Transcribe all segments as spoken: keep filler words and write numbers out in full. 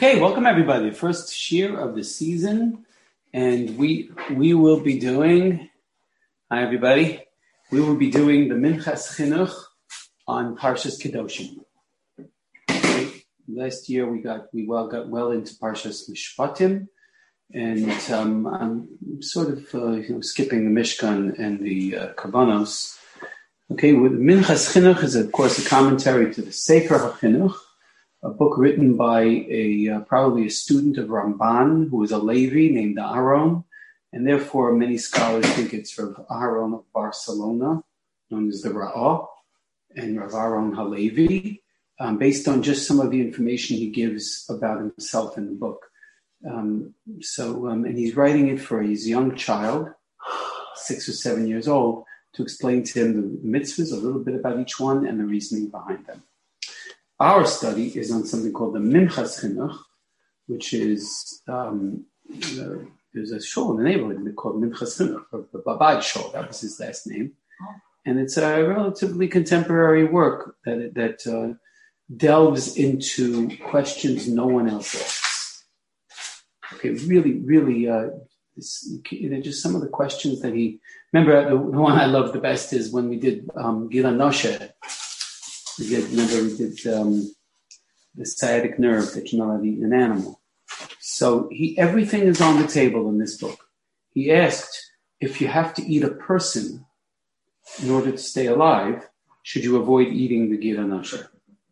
Okay, welcome everybody. First shir of the season, and we we will be doing. Hi everybody. We will be doing the Minchas Chinuch on Parshas Kedoshim. Okay. Last year we got we well got well into Parshas Mishpatim, and um, I'm sort of uh, you know skipping the Mishkan and the uh, Kavanos. Okay, with Minchas Chinuch is of course a commentary to the Sefer HaChinuch, a book written by a uh, probably a student of Ramban who was a Levi named Aaron, and therefore many scholars think it's Rav Aaron of Barcelona, known as the Ra'ah, and Rav Aaron HaLevi, um, based on just some of the information he gives about himself in the book. Um, so, um, and he's writing it for his young child, six or seven years old, to explain to him the mitzvahs, a little bit about each one, and the reasoning behind them. Our study is on something called the Minchas Chinuch, which is, um, uh, there's a shul in the neighborhood called Minchas Chinuch, or the Babad Shul, that was his last name. And it's a relatively contemporary work that that uh, delves into questions no one else asks. Okay, really, really, uh, this, you know, just some of the questions that he, remember the, the one I love the best is when we did um, Gila Noshe. We did, remember we did um, the sciatic nerve that you're not allowed to eat an animal. So he, everything is on the table in this book. He asked, if you have to eat a person in order to stay alive, should you avoid eating the Gira Nasher?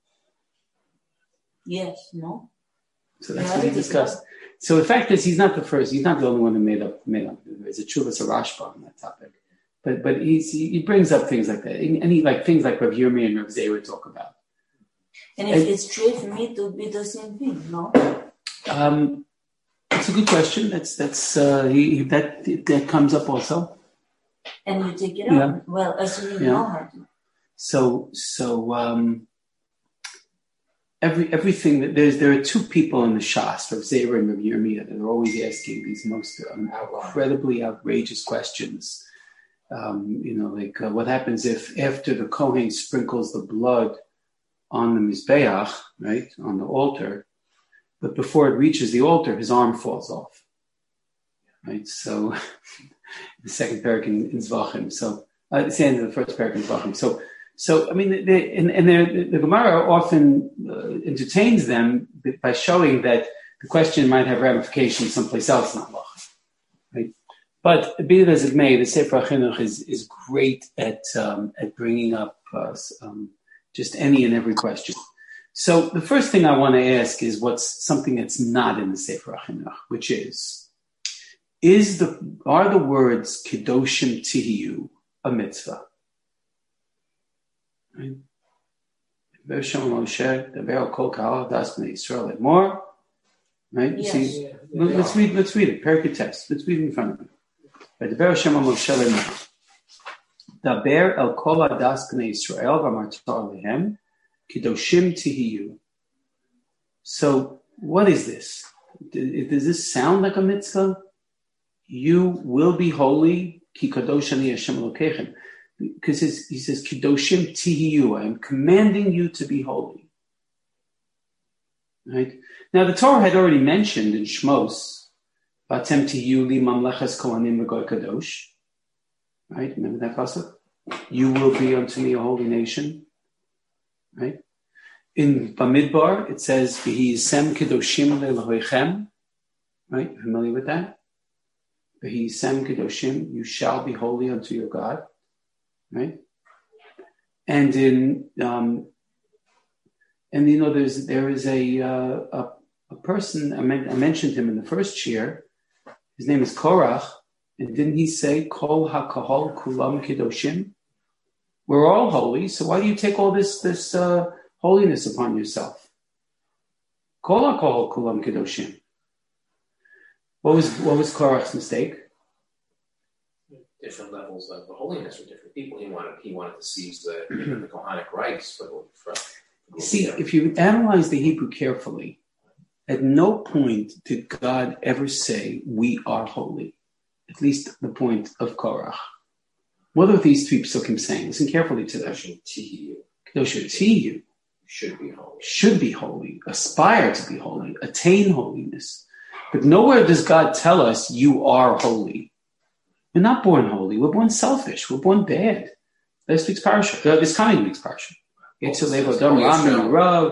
Yes, no. So that's what he discussed. So the fact is, he's not the first. He's not the only one who made up. Made up. There's a Chuvas Rashba on that topic. But but he's, he brings up things like that, and he like things like Rav Yirmi and Rav Zera talk about. And if and, it's true for me, it would be the same thing, no? Um, it's a good question. That's that's uh, he, that that comes up also. And you take it yeah. out. Well, assuming you yeah. know how to. So so um, every everything that there's there are two people in the Shas, Rav Zera and Rav Yirmi, that are always asking these most um, incredibly outrageous questions. Um, you know, like uh, what happens if after the Kohen sprinkles the blood on the Mizbeach, right, on the altar, but before it reaches the altar, his arm falls off, right? So, the second parak in, in Zvachim. So, uh, it's the end of the first parak in Zvachim. So, so I mean, they, and, and the, the Gemara often uh, entertains them by showing that the question might have ramifications someplace else in Allah, right? But be it as it may, the Sefer HaChinuch is, is great at um, at bringing up uh, um, just any and every question. So the first thing I want to ask is what's something that's not in the Sefer HaChinuch, which is, is the are the words Kedoshim Tihiyu a mitzvah? Right? Right? You yes. see, yeah, yeah, let's read. Let's read it. Perikut test. Let's read it in front of me. Daber Hashem al Moshe Lemor. Daber el kol adas bnei Yisrael v'amarta alehem kedoshim tihiyu. So, what is this? Does this sound like a mitzvah? You will be holy, ki kadosh ani Hashem Elokechem. Because he says kedoshim tihiyu. I am commanding you to be holy. Right? Now, the Torah had already mentioned in Shmos, Vatem tihiyu li mamlechas kohanim v'goy kadosh. Right? Remember that pasuk? You will be unto me a holy nation. Right? In Bamidbar, it says, V'hi yisem kedoshim le'eloheichem. Right? Familiar with that? V'hi yisem kedoshim, you shall be holy unto your God. Right? And in, um, and you know, there's there is a uh, a, a person, I, men- I mentioned him in the first year. His name is Korach, and didn't he say, Kol HaKahol Kulam Kedoshim? We're all holy, so why do you take all this this uh, holiness upon yourself? Kol HaKahol Kulam Kedoshim. What was what was Korach's mistake? Different levels of the holiness for different people. He wanted he wanted to seize the, the Kohanic rights, but for, for see, if you analyze the Hebrew carefully, at no point did God ever say, we are holy. At least the point of Korach. What are these three psukim saying? Listen carefully to that. Kedoshim Tihiyu. Kedoshim Tihiyu. should be holy. Should be holy, aspire to be holy, attain holiness. But nowhere does God tell us you are holy. We're not born holy. We're born selfish. We're born bad. This week's parsha, uh, this coming week's parsha. It's a level of Rav, Rav,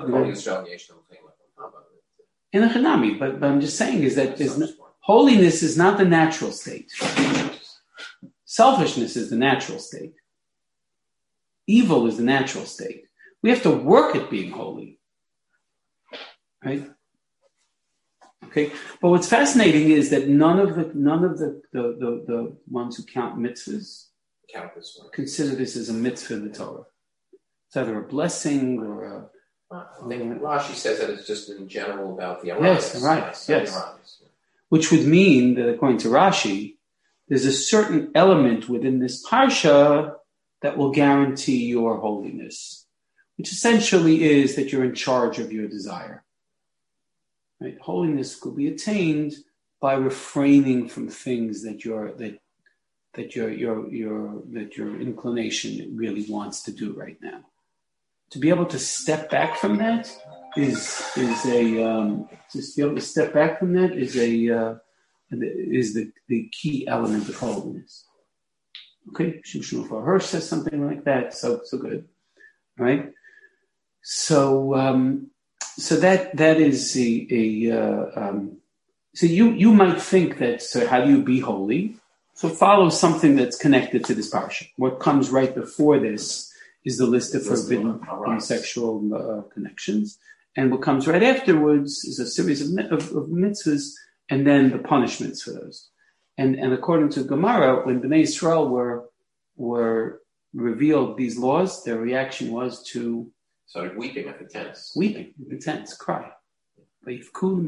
in a Hanami, but, but I'm just saying is that is not, holiness is not the natural state. Selfishness is the natural state. Evil is the natural state. We have to work at being holy. Right? Okay. But what's fascinating is that none of the none of the the, the, the ones who count mitzvahs count this one. Consider this as a mitzvah in the Torah. It's either a blessing or a I think Rashi says that it's just in general about the Arais. Yes, right, yes. Which would mean that according to Rashi, there's a certain element within this parsha that will guarantee your holiness, which essentially is that you're in charge of your desire. Right? Holiness could be attained by refraining from things that your that that your your your that your inclination really wants to do right now. To be able to step back from that is is a um, just to be able to step back from that is a uh, is the, the key element of holiness. Okay, Shimshon Hirsch says something like that. So so good, right? So um, so that that is a, a uh, um, so you you might think that. So how do you be holy? So follow something that's connected to this parsha. What comes right before this is the list of forbidden homosexual uh, connections. And what comes right afterwards is a series of, of, of mitzvahs and then the punishments for those. And and according to Gemara, when Bnei Yisrael were, were revealed these laws, their reaction was to... Started weeping at the tents. Weeping at the tents, cry. They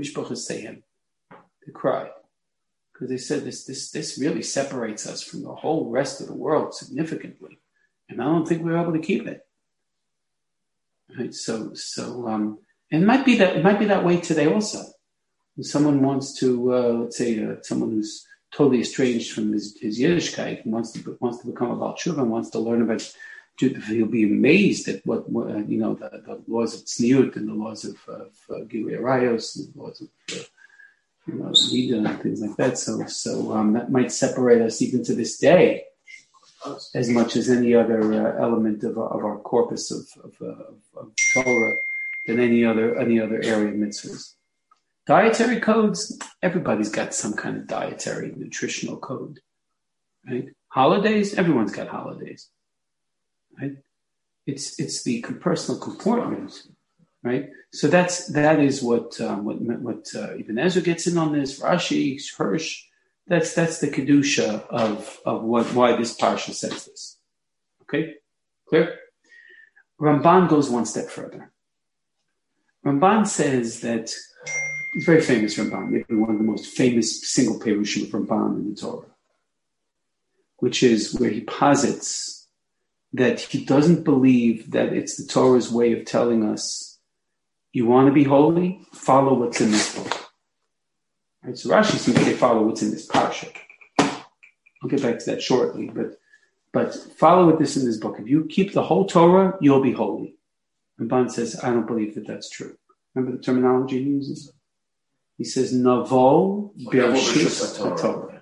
cried. Because they said this, this, this really separates us from the whole rest of the world significantly. And I don't think we were able to keep it. Right? So, so, um, and it might be that it might be that way today also. When someone wants to, uh, let's say, uh, someone who's totally estranged from his, his Yiddishkeit and wants to wants to become a Baal Tshuva and wants to learn about Judaism, he'll be amazed at what, what uh, you know, the, the laws of Tzniut and the laws of, of uh, Gilui Arayos and the laws of, uh, you know, Nida and things like that. So, so um, that might separate us even to this day, as much as any other uh, element of, of our corpus of, of, uh, of Torah than any other any other area of mitzvahs. Dietary codes, everybody's got some kind of dietary nutritional code, right? Holidays, everyone's got holidays, right? It's it's the personal comportment, right? So that's that is what um, what what uh, Ibn Ezra gets in on this. Rashi, Hirsch. That's that's the kedusha of of what why this parsha says this. Okay, clear? Ramban goes one step further. Ramban says that he's very famous. Ramban, maybe one of the most famous single perushim of Ramban in the Torah, which is where he posits that he doesn't believe that it's the Torah's way of telling us, you want to be holy, follow what's in this book. Right, so Rashi seems to say follow what's in this parsha. I'll get back to that shortly, but but follow what this in this book. If you keep the whole Torah, you'll be holy. Ramban says, I don't believe that that's true. Remember the terminology he uses? He says, Navo Bereshit Torah.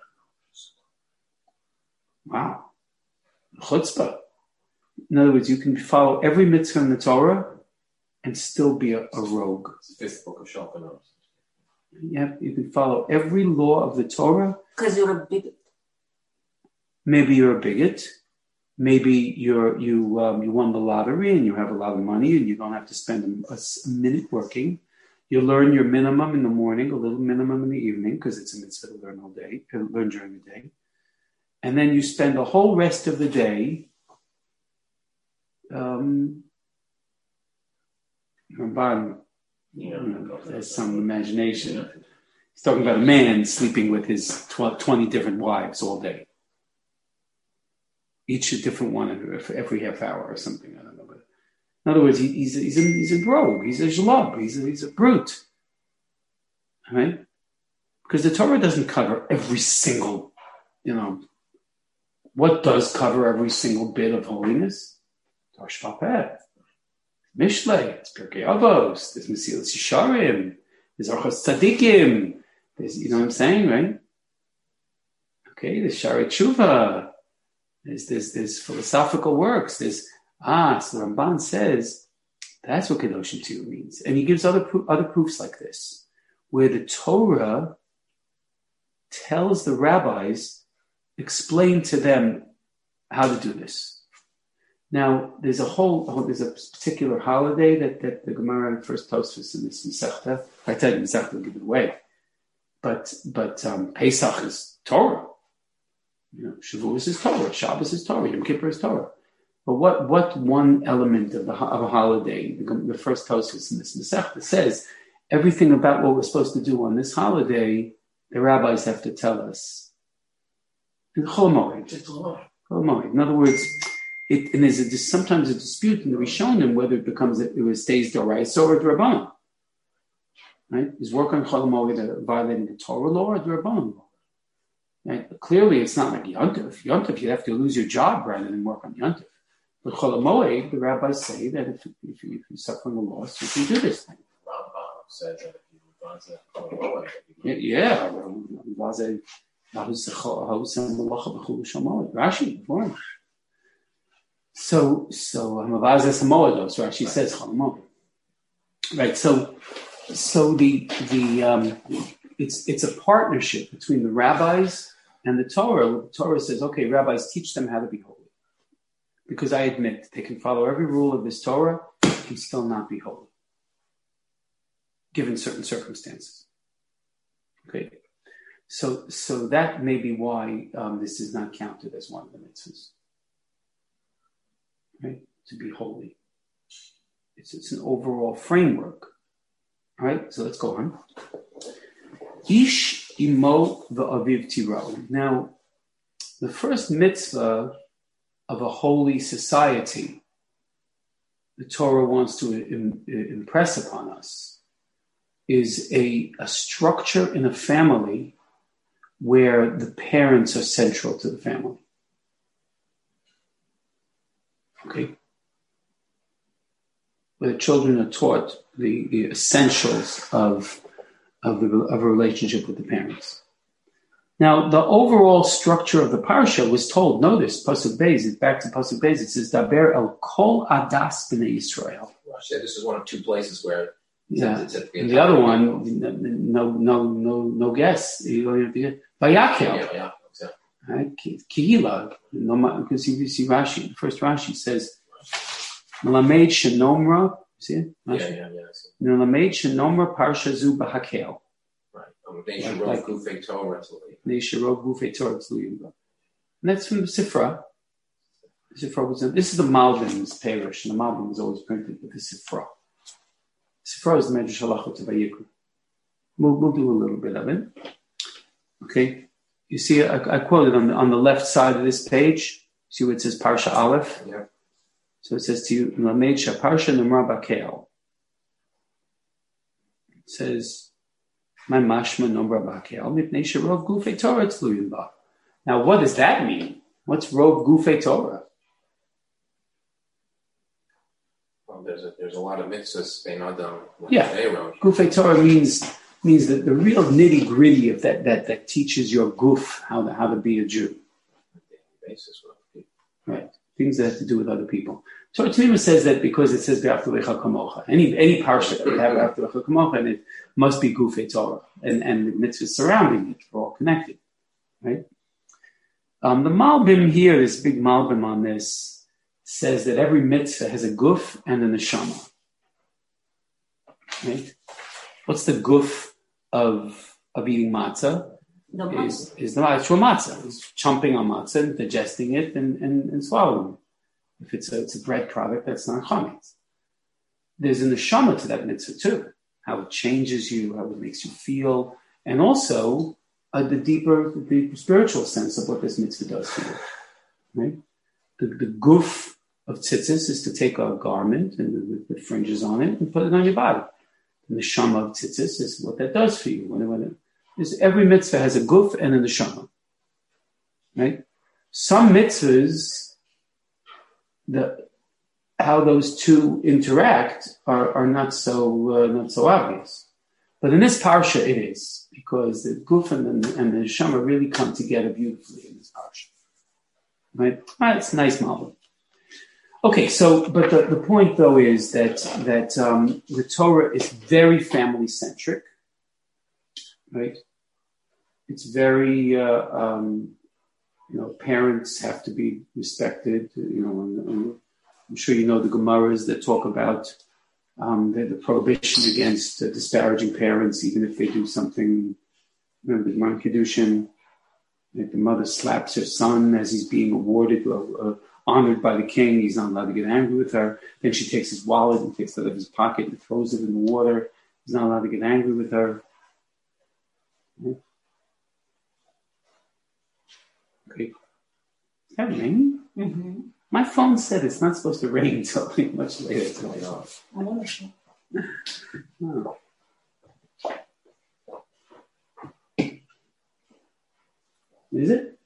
Wow. Chutzpah. In other words, you can follow every mitzvah in the Torah and still be a, a rogue. Fifth book of Shulchan. Yeah, you can follow every law of the Torah. Because you're a bigot. Maybe you're a bigot. Maybe you're you um, you won the lottery and you have a lot of money and you don't have to spend a, a minute working. You learn your minimum in the morning, a little minimum in the evening, because it's a mitzvah to learn all day, to learn during the day, and then you spend the whole rest of the day. Um, Ramban, you know, there's some imagination. He's talking about a man sleeping with his twenty different wives all day. Each a different one for every half hour or something. I don't know. But in other words, he, he's, a, he's, a, he's a rogue. He's a zhlub. He's a, he's a brute. All right? Because the Torah doesn't cover every single, you know, what does cover every single bit of holiness? Torah Shvat Peh. Mishlei, there's Pirkei Avos, there's Mesilas Yesharim, there's Orchos Tzadikim, there's, you know what I'm saying, right? Okay, there's Shari Tshuva, there's, there's, there's philosophical works, there's, ah, so the Ramban says, that's what Kedoshim Tziyu means. And he gives other, pro- other proofs like this, where the Torah tells the rabbis, explain to them how to do this. Now, there's a whole, there's a particular holiday that, that the Gemara first Tosfos in this Masechta. I tell you, Masechta will give it away. But, but um, Pesach is Torah. You know, Shavuos is Torah. Shabbos is Torah. Yom Kippur is Torah. But what, what one element of the of a holiday, the, the first Tosfos in this Masechta says, everything about what we're supposed to do on this holiday, the rabbis have to tell us. In Chol Moed. Chol Moed. In other words, It, and there's a, sometimes a dispute in the Rishonim whether it becomes it, it stays Doraisa or D'Rabbanan. Right? Is work on Chol Moed violating the Torah law or D'Rabbanan law? Right? But clearly, it's not like Yontif. Yontif, you have to lose your job rather than work on Yontif. But Chol Moed, the rabbis say that if, if, if you're suffering a loss, you can do this thing. Rambam said that if you want to Chol Moed, yeah, Rashi, born. So, so Hamavazes Hamoedos, so Rashi says Chol. Right. So, so the the um, it's it's a partnership between the rabbis and the Torah. The Torah says, okay, rabbis, teach them how to be holy, because I admit they can follow every rule of this Torah and still not be holy, given certain circumstances. Okay. So, so that may be why um, this is not counted as one of the mitzvahs. Right? To be holy. It's, it's an overall framework. All right, so let's go on. Ish imo v'aviv tiro. Now, the first mitzvah of a holy society, the Torah wants to im- impress upon us, is a, a structure in a family where the parents are central to the family. Okay, where the children are taught the, the essentials of of, the, of a relationship with the parents. Now, the overall structure of the parsha was told. Notice Pasuk Beis. It's back to Pasuk Beis. It says Daber el kol adas b'nei Yisrael. Said this is one of two places where. Yeah, it's it's and the other one, no, no, no, no guess. You don't have to get Vayakel. Yeah, yeah. Right? Kihila, because you see Rashi, the first Rashi says, Melamed shenomra, see it? Rashi? Yeah, yeah, yeah. Melamed shenomra parsha zu b'hakel. Right. They sharov gufei Torah tzluyim. They sharov gufei Torah tzluyim. And that's from the Sifra. The Sifra was in, this is the Malbim's parish, and the Malbim was always printed with the Sifra. Sifra is the Medrash Halachot to Vayikra. We'll, we'll do a little bit of it. Okay. You see, I, I quoted on the, on the left side of this page. See where it says Parsha Aleph? Yeah. So it says to you, Lamed Sha Parsha Numra Bakel. It says, My Mashma Numra Bakel, Mipnei Sharov Gufei Torah Tzluyim Ba. Now, what does that mean? What's Rov Gufei Torah? Well, there's a, there's a lot of mitzvahs being done. Yeah. Gufei Torah means means that the real nitty gritty of that, that that teaches your guf how to how to be a Jew. Basis, right? Things that have to do with other people. Torah Tanima says that because it says V'aftu kamocha. Any any parsha that would have V'aftu kamocha, and it must be gufei Torah, and and the mitzvahs surrounding it are all connected, right? Um, the Malbim here, this big Malbim on this, says that every mitzvah has a guf and a neshama. Right? What's the guf of of eating matzah? The is, is the actual matzah. It's chomping on matzah and digesting it and, and, and swallowing it. If it's a, it's a bread product, that's not chametz. There's a neshama to that mitzvah too. How it changes you, how it makes you feel, and also uh, the deeper, the deeper spiritual sense of what this mitzvah does for you. Right? The, the guf of tzitzis is to take a garment and the, the fringes on it and put it on your body. And the neshama of tzitzis is what that does for you. When, when it, is every mitzvah has a guf and a neshama. Right? Some mitzvahs the, how those two interact are, are not so uh, not so obvious. But in this parsha, it is, because the Gufen and, and the Neshama really come together beautifully in this parsha. Right? Right, it's a nice model. Okay, so, but the, the point, though, is that that um, the Torah is very family-centric, right? It's very, uh, um, you know, parents have to be respected, you know, and, and I'm sure you know the Gemaras that talk about um, the, the prohibition against uh, disparaging parents, even if they do something. Remember the Gemara Kedushin, that the mother slaps her son as he's being awarded, uh, uh, honored by the king. He's not allowed to get angry with her. Then she takes his wallet and takes it out of his pocket and throws it in the water. He's not allowed to get angry with her. Okay. Okay. Is that raining? Mm-hmm. My phone said it's not supposed to rain until much later. It's going off. I want to show. Oh. Is it?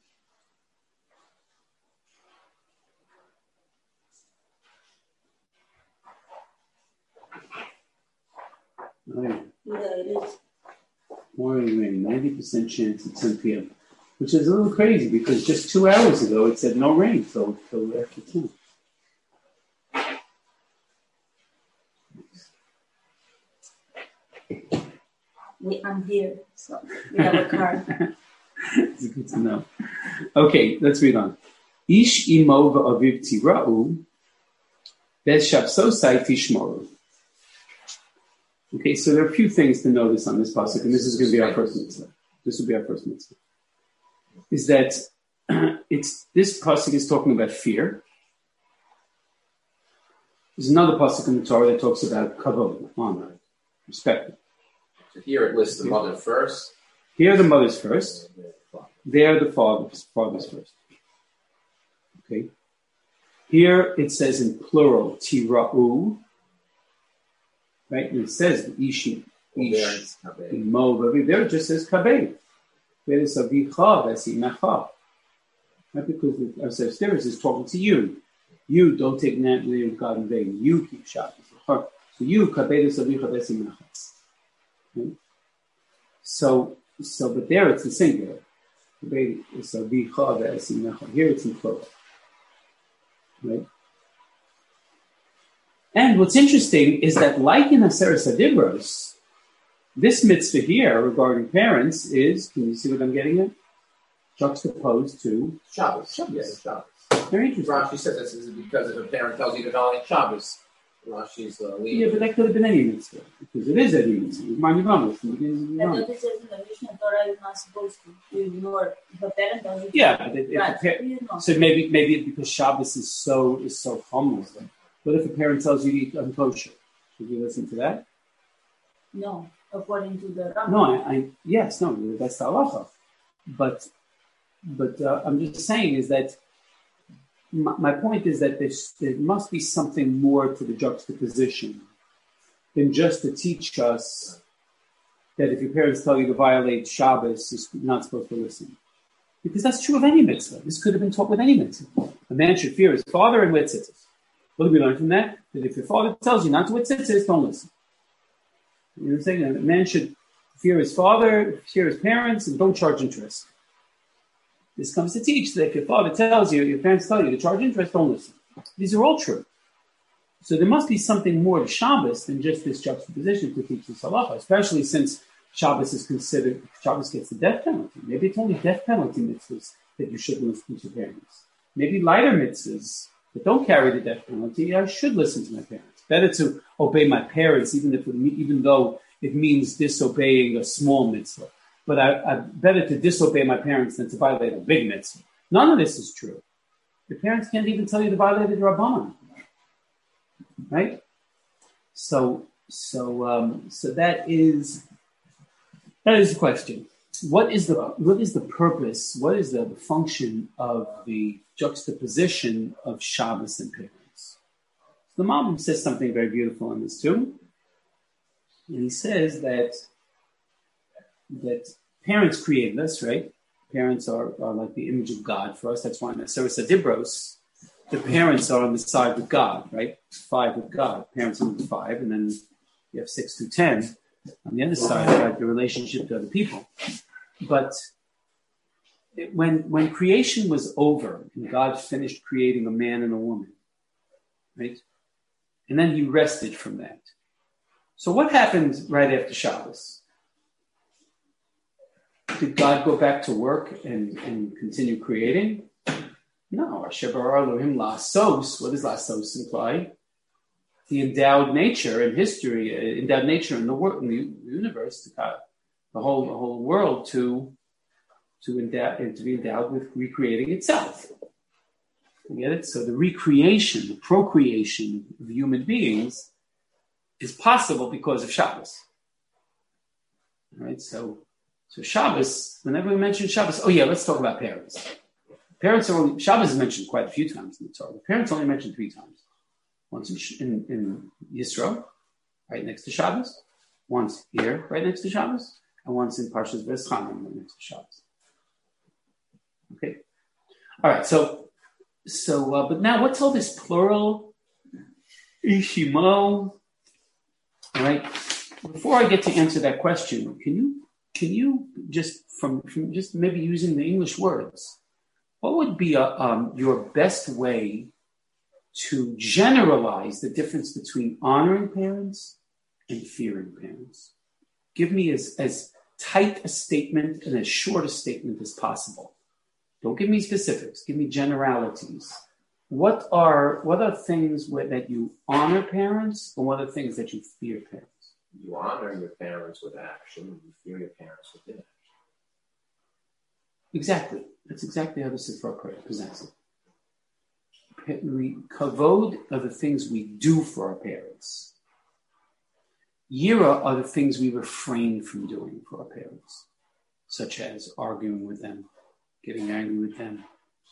Oh, yeah. Yeah, it is. Morning rain, ninety percent chance at ten p.m., which is a little crazy because just two hours ago it said no rain till, till after ten. We, I'm here, so we have a car. It's good to know. Okay, let's read on. Ish imo v'aviv tira'u v'shavsosai tishmoru. Okay, so there are a few things to notice on this pasuk, and this is going to be our first mitzvah. This will be our first mitzvah. Is that it's this pasuk is talking about fear. There's another pasuk in the Torah that talks about kavod, honor, respect. So here it lists the mother first. Here the mother's first. There the father's, father's first. Okay. Here it says in plural, tira'u. Right? And it says ishi, ish, imo, there it just says kabeh. There is a vicha, that's imecha. Not because the Aseret is talking to you. You don't take that name of God in vain. You keep Shabbos. So you kabeh is a vicha, that's imecha. Okay. So, so, but there it's in singular. It's a vicha, that's imecha. Here it's in plural. Right? And what's interesting is that, like in Aseret Adibros, this mitzvah here regarding parents is, can you see what I'm getting at? Juxtaposed to Shabbos. Shabbos. Yes, Shabbos. Very interesting. Rashi says this is because if a parent tells you to violate Shabbos, Rashi's uh, leading. Yeah, but that could have been any mitzvah, because it is any mitzvah. It's Mani Ramos. I thought it says in the Mishnah Torah you're not supposed to. You ignore. If a parent tells you to. Yeah, but if, right. if You know. so maybe maybe because Shabbos is so is so humble. What if a parent tells you to eat unkosher? Should you listen to that? No, according to the Rambam. No, I, I yes, no, that's the halacha. But but uh, I'm just saying is that my, my point is that there's, there must be something more to the juxtaposition than just to teach us that if your parents tell you to violate Shabbos, you're not supposed to listen. Because that's true of any mitzvah. This could have been taught with any mitzvah. A man should fear his father and wear tzitzis. What do we learn from that? That if your father tells you not to wear tzitzis, don't listen. You know what I'm saying? A man should fear his father, fear his parents, and don't charge interest. This comes to teach that if your father tells you, your parents tell you to charge interest, don't listen. These are all true. So there must be something more to Shabbos than just this juxtaposition to teach this halacha, especially since Shabbos is considered, Shabbos gets the death penalty. Maybe it's only death penalty mitzvahs that you shouldn't listen to your parents. Maybe lighter mitzvahs that don't carry the death penalty, I should listen to my parents. Better to obey my parents, even if it, even though it means disobeying a small mitzvah. But I, I better to disobey my parents than to violate a big mitzvah. None of this is true. Your parents can't even tell you to violate the Rabbanan, right? So, so, um, so that is that is the question. What is the what is the purpose? What is the function of the juxtaposition of Shabbos and parents? The Malbim says something very beautiful on this too, and he says that that parents created us, right? Parents are, are like the image of God for us. That's why in Aseret Adibros, the parents are on the side with God, right? Five with God. Parents are with five, and then you have six through ten. On the other side, you have the relationship to other people. But it, when when creation was over, and God finished creating a man and a woman, right? And then he rested from that. So what happened right after Shabbos? Did God go back to work and, and continue creating? No. Asher bara Elohim la'asos. What does la'asos imply? The endowed nature in history, uh, endowed nature in the world, in the universe, the, God, the whole the whole world to to endow to be endowed with recreating itself. You get it? So the recreation, the procreation of human beings is possible because of Shabbos. All right, so so Shabbos, whenever we mention Shabbos, oh yeah, let's talk about parents. Parents are only, Shabbos is mentioned quite a few times in the Torah. Parents only mentioned three times. Once in, in, in Yisro, right next to Shabbos. Once here, right next to Shabbos. And once in Parshas V'eschanim, right next to Shabbos. Okay? All right, so, so uh, but now what's all this plural? Ishimo. All right? Before I get to answer that question, can you can you just, from, from just maybe using the English words, what would be a, um, your best way to generalize the difference between honoring parents and fearing parents? Give me as, as tight a statement and as short a statement as possible. Don't give me specifics. Give me generalities. What are what are things where, that you honor parents, and what are things that you fear parents? You honor your parents with action, and you fear your parents with inaction. Exactly. That's exactly how the Sifra presents it. We kavod are the things we do for our parents. Yira are the things we refrain from doing for our parents, such as arguing with them, getting angry with them.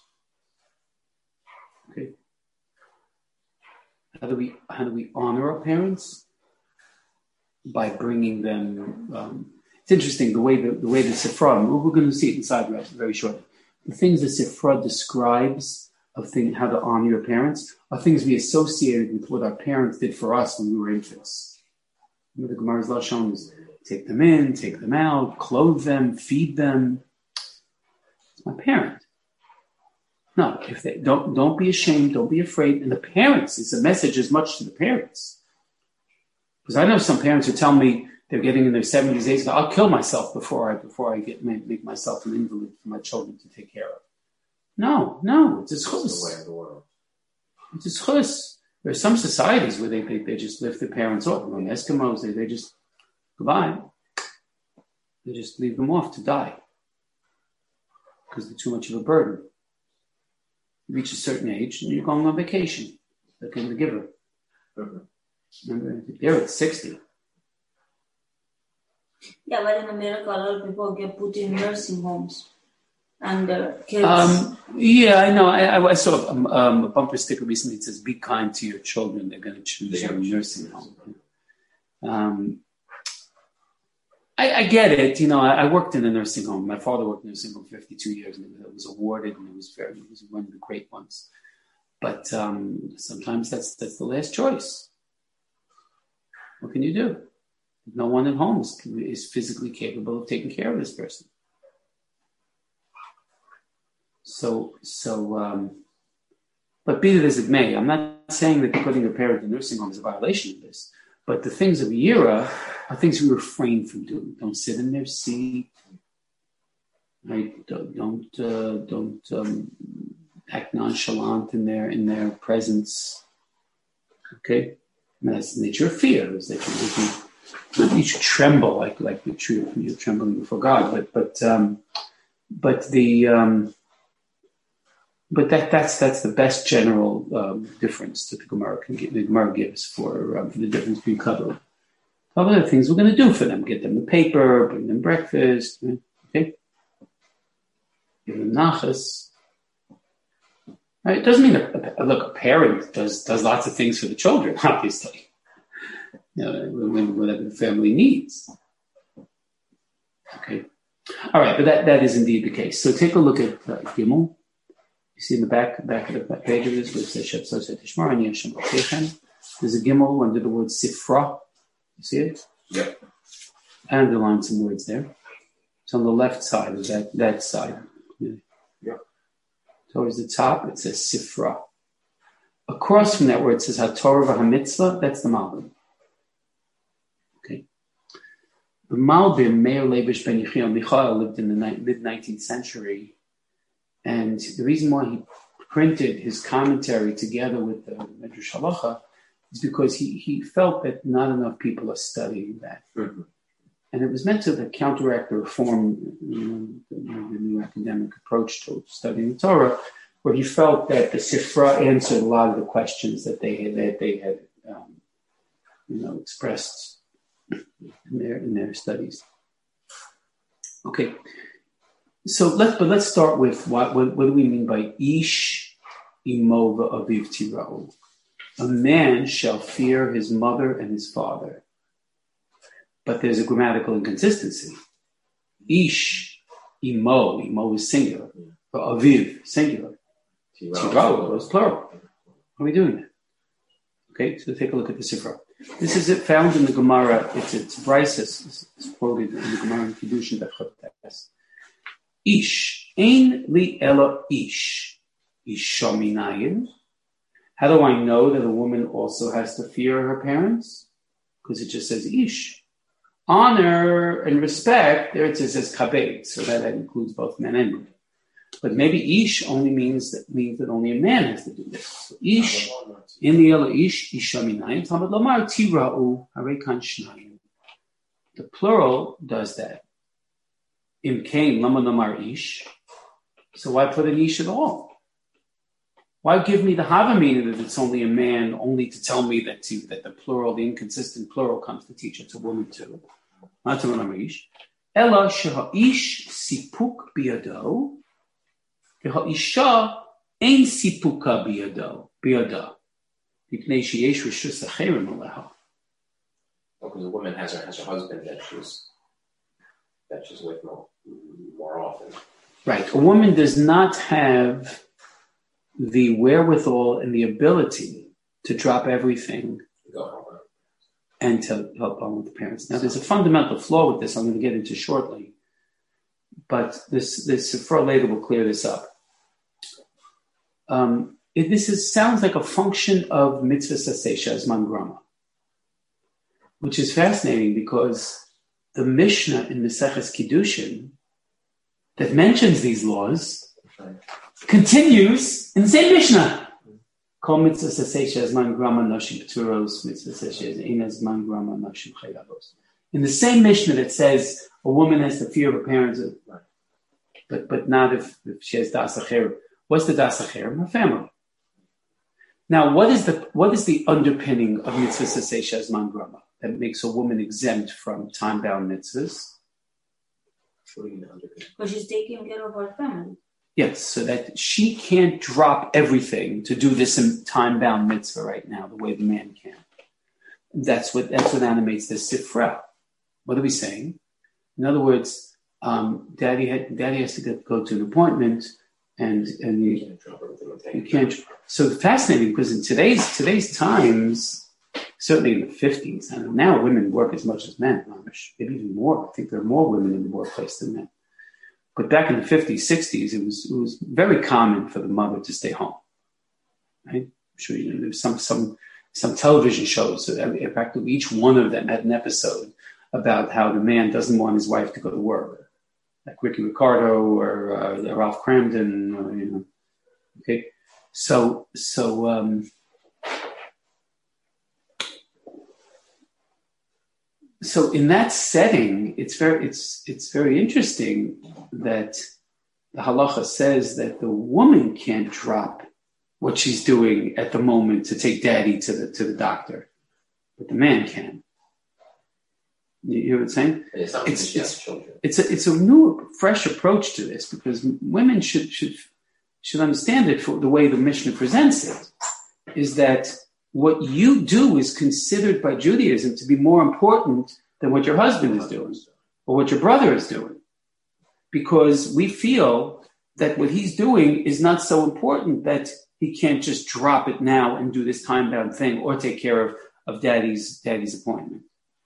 Okay. How do we how do we honor our parents? By bringing them. Um, it's interesting the way the, the way the Sifra. We're going to see it inside very shortly. The things the Sifra describes of thing, how to honor your parents are things we associated with what our parents did for us when we were infants. The Gemara's Lashon is take them in, take them out, clothe them, feed them. It's my parent. No, if they don't, don't be ashamed, don't be afraid. And the parents, it's a message as much to the parents. Because I know some parents who tell me they're getting in their seventies, eighties, I'll kill myself before I before I get make, make myself an invalid for my children to take care of. No, no, it's a schus. It's the way of the world. It's a schus. There are some societies where they, they, they just lift their parents off. Among Eskimos, they, they just, goodbye. They just leave them off to die. Because they're too much of a burden. You reach a certain age and you're going on vacation. They're going to give her. Mm-hmm. Remember, they're at sixty. Yeah, but in America, a lot of people get put in nursing homes. And their kids. Um, yeah, I know. I, I saw a, um, a bumper sticker recently that says, be kind to your children. They're going to choose your nursing home. Um, I, I get it. You know, I, I worked in a nursing home. My father worked in a nursing home for fifty-two years, and it was awarded, and it was very, it was one of the great ones. But um, sometimes that's that's the last choice. What can you do? No one at home is, is physically capable of taking care of this person. So, so, um, but be it as it may, I'm not saying that putting a parent in a nursing home is a violation of this. But the things of Yira are things we refrain from doing. Don't sit in their seat. Right? Don't don't, uh, don't um, act nonchalant in their in their presence. Okay, and that's the nature of fear. Is that you, you, you should tremble like like the tree you're trembling before God. But but um, but the um, but that that's that's the best general um, difference that the Gemara can give, the Gemara gives for, um, for the difference between kavod. Other things we're going to do for them: get them the paper, bring them breakfast. Okay, give them nachas. Right? It doesn't mean a, a, look. A parent does does lots of things for the children, obviously. You know, whatever the family needs. Okay, all right, but that, that is indeed the case. So take a look at uh, Gimel You see in the back back of the page of this, where it says Shepsosei Tishmar Ani Hashem Elokeichem. There's a gimel under the word Sifra. You see it? Yep. I underlined some words there. It's on the left side of that, that side. Yeah. Towards the top, it says Sifra. Across from that word, it says HaTorah v'HaMitzvah. That's the Malbim. Okay. The Malbim, Meir Leibush ben Yechiel Michael, lived in the mid-nineteenth century. And the reason why he printed his commentary together with the Medrash Halacha is because he, he felt that not enough people are studying that. Mm-hmm. And it was meant to counteract or reform, you know, the, the new academic approach to studying the Torah, where he felt that the Sifra answered a lot of the questions that they had, that they had um, you know, expressed in their in their studies. Okay, so let's but let's start with what what, what do we mean by Ish Imova Aviv Tira'u? A man shall fear his mother and his father. But there's a grammatical inconsistency. Ish, imo, imo is singular. But aviv, singular. Tira'u is plural. How are we doing that? Okay, so take a look at the Sifra. This is it found in the Gemara. It's it's Brises. It's, it's quoted in the Gemara in Kiddushin Bechot. Ish, ein li ela ish. Isha minayin. How do I know that a woman also has to fear her parents? Because it just says ish. Honor and respect, there it says kabed, so that, that includes both men and women. But maybe ish only means that means that only a man has to do this. So ish, in the yellow ish, isha minayim, tamad lomar tira'u harekan shnayim. The plural does that. Im kain lama lomar ish. So why put an ish at all? Why give me the hava meaning that it's only a man, only to tell me that to, that the plural, the inconsistent plural comes to teach it's a woman too? Not to lomar ish. Ela sheha'ish sipuk biyado. Ha'isha ein sipuka biyado, biyada. Because a woman has her has a husband that she's that she's with more, more often. Right. A woman does not have the wherewithal and the ability to drop everything and to help on with the parents. Now, there's a fundamental flaw with this I'm going to get into shortly, but this this Sifra later will clear this up. Um, it, this is, sounds like a function of mitzvah sasesha zman grama, which is fascinating because the Mishnah in Maseches Kiddushin that mentions these laws continues in the same Mishnah. Kol mitzvah sasesha zman grama nashim pturos mitzvah sasesha ina zman grama nashim chayavos. In the same Mishnah that says a woman has the fear of her parents, but but not if, if she has das acher. What's the das acher? Her family. Now, what is the what is the underpinning of mitzvah sasesha zman grama that makes a woman exempt from time-bound mitzvahs? Because she's taking care of her family. Yes, so that she can't drop everything to do this time-bound mitzvah right now, the way the man can. That's what that's what animates this sifra. What are we saying? In other words, um, daddy had, daddy has to get, go to an appointment, and and you, you can't. So fascinating because in today's today's times, certainly in the fifties, and now women work as much as men, maybe even more. I think there are more women in the workplace than men. But back in the fifties, sixties, it was it was very common for the mother to stay home. Right? I'm sure you know there's some some some television shows. So in fact, each one of them had an episode about how the man doesn't want his wife to go to work, like Ricky Ricardo or uh, Ralph Cramden, or, you know. Okay, so so. Um, So in that setting, it's very it's it's very interesting that the halacha says that the woman can't drop what she's doing at the moment to take daddy to the to the doctor, but the man can. You hear what I'm saying? It's it's it's, it's a it's a new, fresh approach to this because women should should should understand it for the way the Mishnah presents it. Is that what you do is considered by Judaism to be more important than what your husband is doing or what your brother is doing. Because we feel that what he's doing is not so important that he can't just drop it now and do this time-bound thing or take care of, of daddy's daddy's appointment.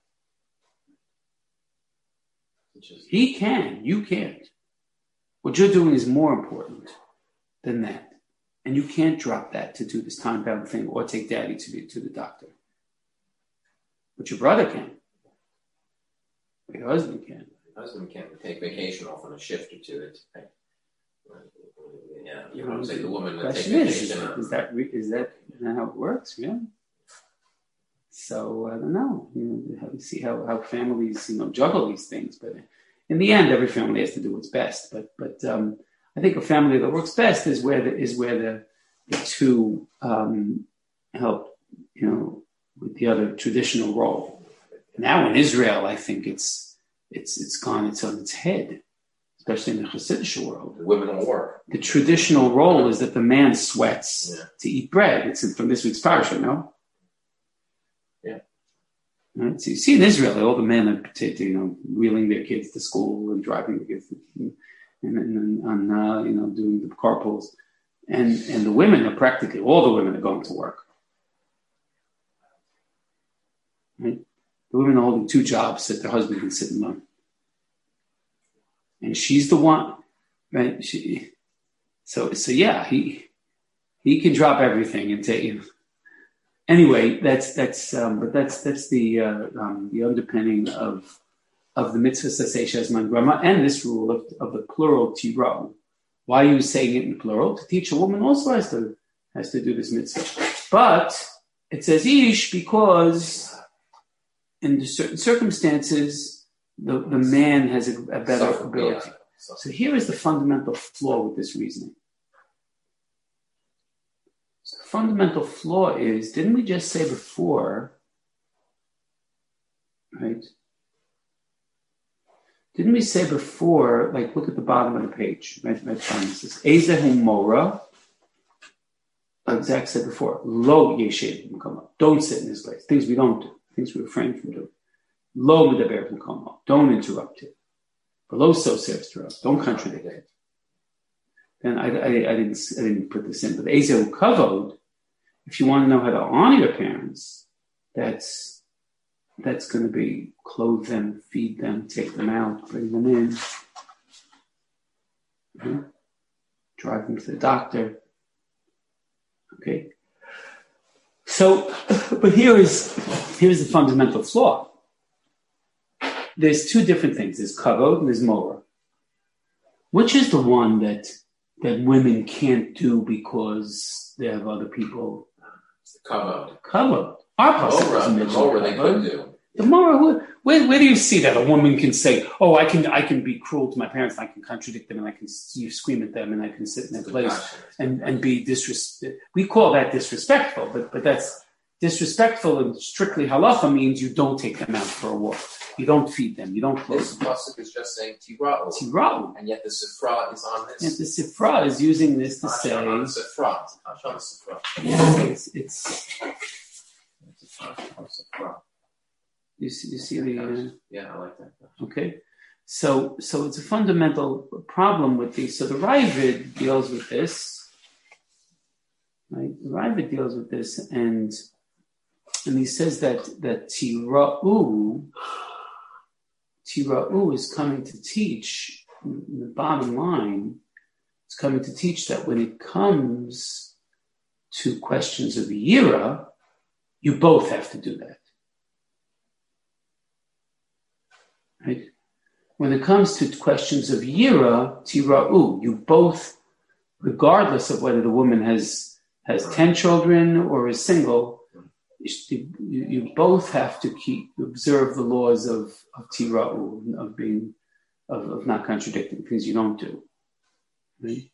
He can, you can't. What you're doing is more important than that. And you can't drop that to do this time-bound thing or take daddy to the, to the doctor. But your brother can. But your husband can. Your husband can take vacation off on a shift or two. It's, yeah, you know, say the woman that takes vacation. Is, is that is that how it works? Yeah. So I don't know. You know, see how, how families, you know, juggle these things. But in the end, every family has to do what's best. But but um, I think a family that works best is where the is where the the two um, help, you know, with the other traditional role. Now in Israel, I think it's it's it's gone it's on its head, especially in the Hasidic world. The women will work. The traditional role is that the man sweats yeah. to eat bread. It's from this week's parsha, no? Yeah. Right? So you see in Israel, all the men are, you know, wheeling their kids to school and driving the kids, to, and and, and uh, you know, doing the carpools, and and the women are practically all the women are going to work. Right? The women are holding two jobs that their husband can sit and learn. And she's the one, right? She, so, so yeah, he he can drop everything and take you. Anyway, that's that's um, but that's that's the uh, um, the underpinning of of the mitzvah saseh shezman grama and this rule of, of the plural tiro. Why are you saying it in plural? To teach a woman also has to has to do this mitzvah, but it says ish because in certain circumstances, the, the man has a, a better Suffer, ability. Yeah. So here is the fundamental flaw with this reasoning. So the fundamental flaw is, didn't we just say before, right? Didn't we say before, like, look at the bottom of the page, right? Right, it says, Ezehu Mora, like Zach said before, Lo Yeshiv Mekoma. Don't sit in his place. Things we don't do. Things we refrain from doing. Lo medaber b'mkomo. Don't interrupt it. Below so serves to us. Don't contradict it. And I, I, I didn't I didn't put this in, but Ezehu Kavod, if you want to know how to honor your parents, that's that's going to be clothe them, feed them, take them out, bring them in, mm-hmm. drive them to the doctor. Okay. So, but here is here's the fundamental flaw. There's two different things. There's kavod and there's mora. Which is the one that that women can't do because they have other people? It's the kavod. Kavod. Our mora, the mora they could do. The mora. Where, where do you see that a woman can say, "Oh, I can I can be cruel to my parents, and I can contradict them, and I can you scream at them, and I can sit in their place and, and be disrespectful." We call that disrespectful, but but that's disrespectful and strictly halacha means you don't take them out for a walk, you don't feed them, you don't clothe them. This pasuk is just saying tira'u, tira'u, and yet the sifra is on this. Yet the sifra is using this to say sifra. Sifra. Yeah, it's it's. it's sifra. You see, you see the uh, yeah, I like that. Okay, so so it's a fundamental problem with these. So the Ravid deals with this, right? The Ravid deals with this, and and he says that that tira'u, tira'u is coming to teach. The bottom line, it's coming to teach that when it comes to questions of yira, you both have to do that. Right? When it comes to questions of yira, tira'u, you both, regardless of whether the woman has has ten children or is single, you, you both have to keep observe the laws of, of tira'u, of being of, of not contradicting things you don't do. Right?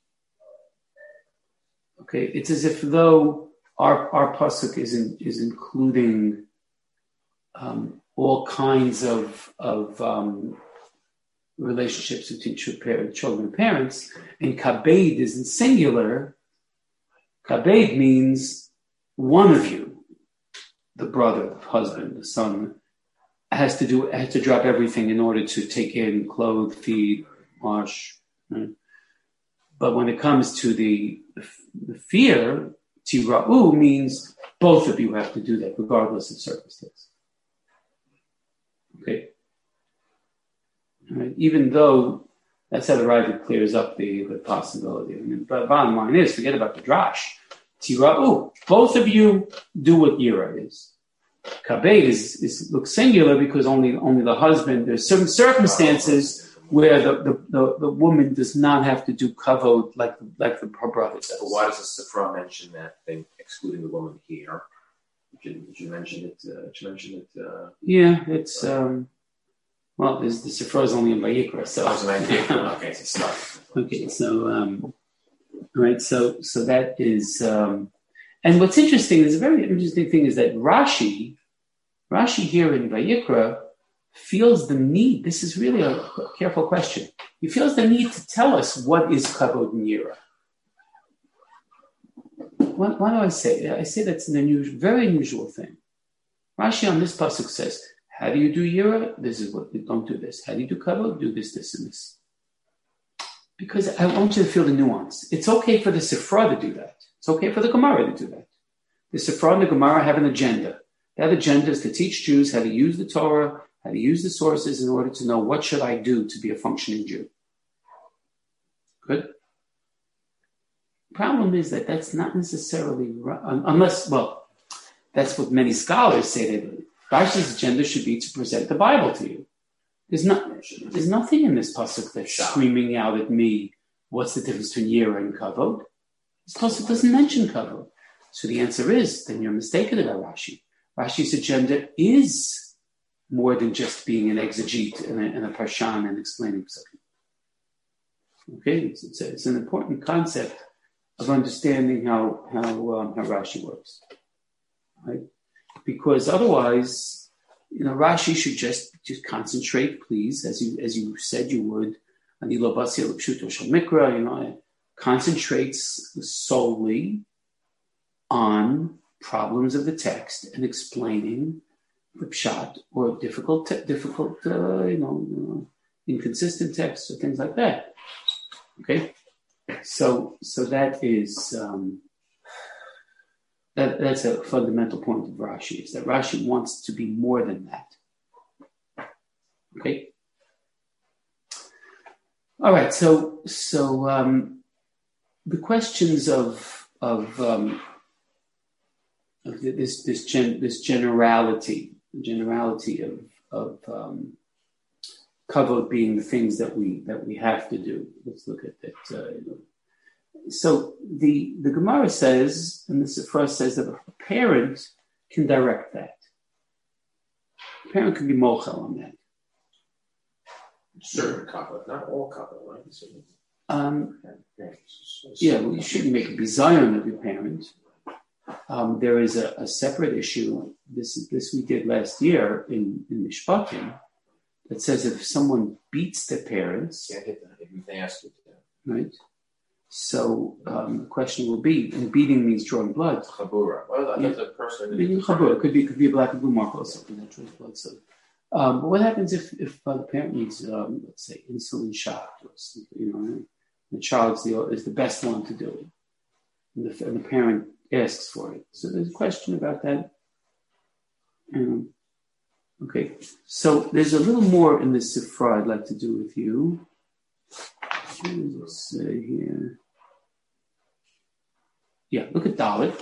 Okay, it's as if though our our pasuk is in, is including um, all kinds of of um, relationships between children and parents, and kabed is in singular. Kabed means one of you, the brother, the husband, the son, has to do has to drop everything in order to take in, clothe, feed, wash. Right? but when it comes to the, the fear, tira'u means both of you have to do that, regardless of circumstance. Okay. All right. Even though that's how the Ravid clears up the, the possibility. I mean, but bottom line is, forget about the drash. Tira'u. Both of you do what yira is. Kabed is, is looks singular because only only the husband. There's certain circumstances where the, the, the, the woman does not have to do kavod like like the, her brother does. But why does the Sifra mention that thing, excluding the woman here? Did you, did you mention it? Uh, did you mention it? Uh, yeah, it's um, well, there's, the Sifra is only in Vayikra, so okay, so start. Okay, so um, all right, so so that is, um, and what's interesting is a very interesting thing is that Rashi, Rashi here in Vayikra feels the need. This is really a careful question. He feels the need to tell us what is kavod and yira. Why, why do I say? I say that's an unusual, very unusual thing. Rashi on this pasuk says, "How do you do yira? This is what. Don't do this. How do you do kavod? Do this, this, and this." Because I want you to feel the nuance. It's okay for the Sifra to do that. It's okay for the Gemara to do that. The Sifra and the Gemara have an agenda. That agenda is to teach Jews how to use the Torah, how to use the sources in order to know what should I do to be a functioning Jew. Good? Problem is that that's not necessarily right, unless, well, that's what many scholars say. That Rashi's agenda should be to present the Bible to you. There's not, there's nothing in this pasuk that's screaming out at me, what's the difference between yira and kavod? This pasuk doesn't mention kavod. So the answer is, then you're mistaken about Rashi. Rashi's agenda is more than just being an exegete and a, and a parshan and explaining something. Okay, it's, it's, a, it's an important concept of understanding how how um, how Rashi works, right? Because otherwise, you know, Rashi should just just concentrate, please, as you as you said you would, on Ilo Basia L'Pshuto Shel Mikra. You know, it concentrates solely on problems of the text and explaining the pshat or difficult, te- difficult, uh, you know, uh, inconsistent texts or things like that. Okay, so so that is um, that that's a fundamental point of Rashi, is that Rashi wants to be more than that. Okay. All right. So so um, the questions of of um, of this this gen, this generality, generality of of um, kavod being the things that we that we have to do. Let's look at that. Uh, you know. So the the Gemara says, and the Sifra says, that a parent can direct that. A parent can be mochel on that. Certain kavod, not all kavod, right? So, um, yeah, well, you shouldn't make a bizayon of your parent. Um, there is a, a separate issue. This this we did last year in in Mishpatim, that says if someone beats their parents, can't hit them if they ask you to. Right. So um, the question will be, and beating means drawing blood. Chabura. Well, that's yeah. a person. Chabura. It could be, could be a black and blue mark also, that draws blood. So, um, but what happens if, if uh, the parent needs, um, let's say, insulin shot, or something, you know, the child is the, is the best one to do it, and the, and the parent asks for it. So there's a question about that. Um, okay. So there's a little more in this Sifra I'd like to do with you. What does it say here? Yeah, look at Dalit.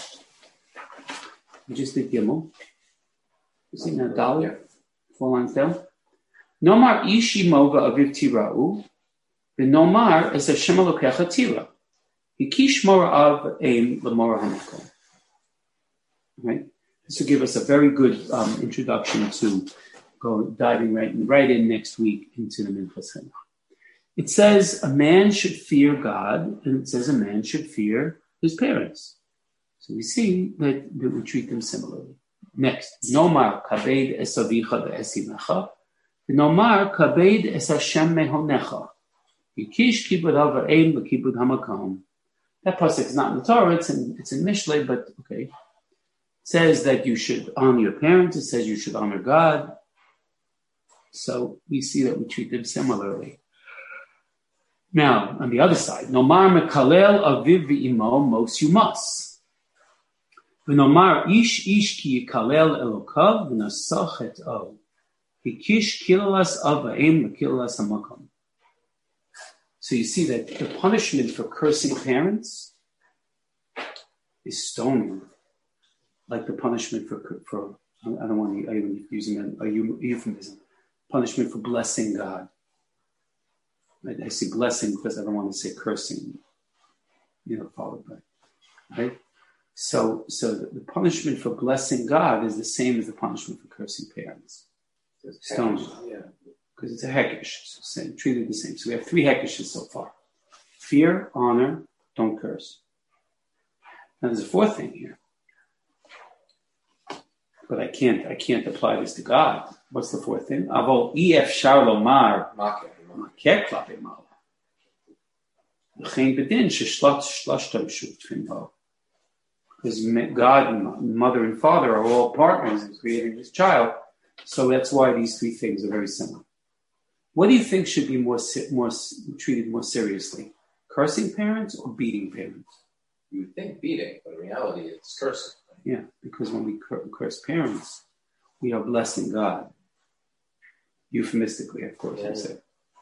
You just did Gimel. You see that Dalit? Yeah. Four lines down. Nomar ishi mova aviv tira'u, v'nomar es Hashem Elokecha tira. Hikish mora av aim l'mora hanekom. Right? This will give us a very good um, introduction to go diving right, right in next week into the Minchas Chinuch. It says a man should fear God, and it says a man should fear his parents. So we see that, that we treat them similarly. Next, Nomar kabed es avicha ve'esimecha, Nomar kabed es Hashem mehonecha, Yikish kibud ha'va'ein v'kibud ha'makam. That pasuk is not in the Torah; it's in it's in Mishlei, but okay. It says that you should honor your parents. It says you should honor God. So we see that we treat them similarly. Now, on the other side, Nomar mekalel aviv v'imo, most you must. V'nomar ish ish ki yikalel elokav v'nasach et o. Hikish kilalas ava'im v'kilalas hamakom. So you see that the punishment for cursing parents is stoning, like the punishment for, for I don't want to, I even using a, a euphemism, punishment for blessing God. I, I say blessing because I don't want to say cursing, you know, followed by, right? So, so the, the punishment for blessing God is the same as the punishment for cursing parents. Stoning, yeah, because it's a hekesh, so same, treated the same. So we have three hekeshes so far: fear, honor, don't curse. Now there's a fourth thing here, but I can't, I can't apply this to God. What's the fourth thing? Avol ef shar lomar maker klape mala. L'chein bedin sheshlat shlashtam shutfim bo. Because God and mother and father are all partners in creating this child, so that's why these three things are very similar. What do you think should be more more treated more seriously? Cursing parents or beating parents? You would think beating, but in reality it's cursing. Yeah, because when we cur- curse parents, we are blessing God. Euphemistically, of course, yeah. I say.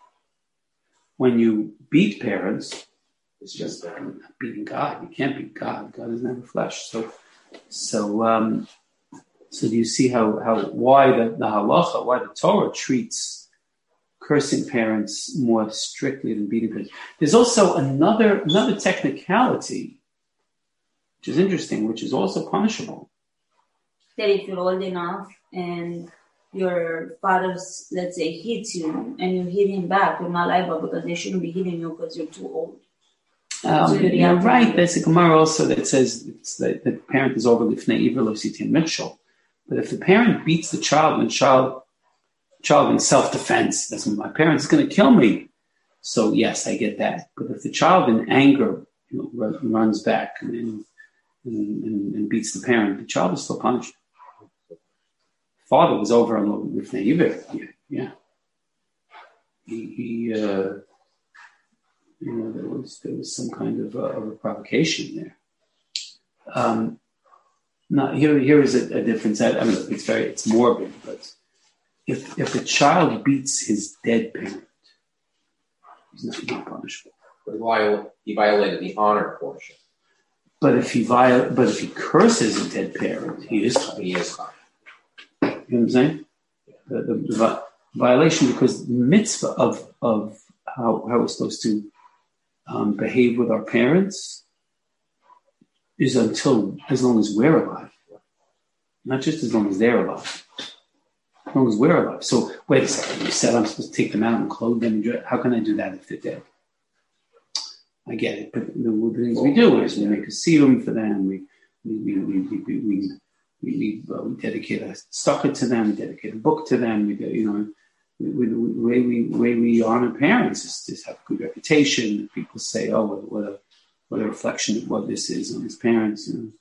When you beat parents, it's just uh, beating God. You can't beat God. God is never flesh. So, so, um, so do you see how, how why the, the halacha, why the Torah treats cursing parents more strictly than beating parents? There's also another another technicality, which is interesting, which is also punishable. That if you're old enough and your father, let's say, hits you and you hit him back, you're not liable because they shouldn't be hitting you because you're too old. Um, so you're right. There's a Gemara also that says it's that the parent is over lifnei iver lo sitin mitchell. But if the parent beats the child, and child, child in self-defense, that's my parent's going to kill me. So yes, I get that. But if the child in anger, you know, runs back and, and, and, and beats the parent, the child is still punished. Father was over on lifnei iver. Yeah, yeah. He, he uh, you know, there was there was some kind of, uh, of a provocation there. Um, now here here is a, a difference. I, I mean, it's very it's morbid, but if if a child beats his dead parent, he's not, not punishable. But he violated the honor portion. But if he viol- but if he curses a dead parent, he is he is punished. You know what I'm saying? The, the, the violation, because the mitzvah of of how how we're supposed to Um, behave with our parents is until as long as we're alive, not just as long as they're alive. As long as we're alive. So wait a second. You said I'm supposed to take them out and clothe them. And how can I do that if they're dead? I get it, but the, the things we do is we make a siyum for them. We we we we we we, we, we, we, uh, we dedicate a sukkah to them. We dedicate a book to them. We do, you know. We, we, the way we the way we honor parents is to have a good reputation. People say, "Oh, what, what a what a reflection of what this is on his parents." You know?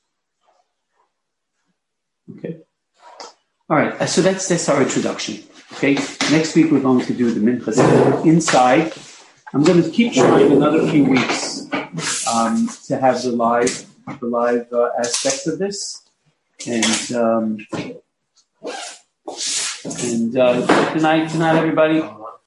Okay, all right. So that's that's our introduction. Okay, next week we're going to do the minchas inside. I'm going to keep trying another few weeks um, to have the live the live uh, aspects of this, and. Um, And uh, good night, good night, everybody.